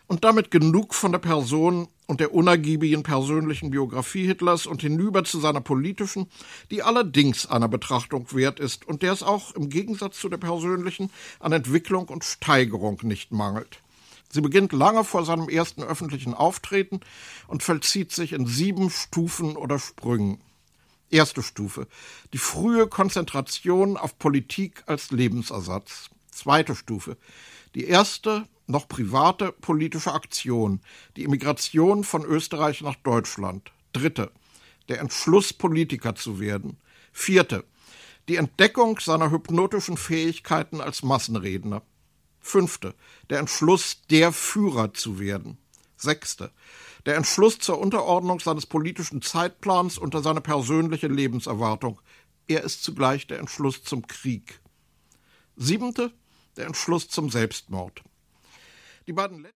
Und damit genug von der Person und der unergiebigen persönlichen Biografie Hitlers und hinüber zu seiner politischen, die allerdings einer Betrachtung wert ist und der es auch im Gegensatz zu der persönlichen an Entwicklung und Steigerung nicht mangelt. Sie beginnt lange vor seinem ersten öffentlichen Auftreten und vollzieht sich in 7 Stufen oder Sprüngen. Erste Stufe: die frühe Konzentration auf Politik als Lebensersatz. Zweite Stufe: die erste, noch private politische Aktion, die Emigration von Österreich nach Deutschland. Dritte: der Entschluss, Politiker zu werden. Vierte: die Entdeckung seiner hypnotischen Fähigkeiten als Massenredner. Fünfte: der Entschluss, der Führer zu werden. Sechste: der Entschluss zur Unterordnung seines politischen Zeitplans unter seine persönliche Lebenserwartung. Er ist zugleich der Entschluss zum Krieg. Siebente: der Entschluss zum Selbstmord. Die beiden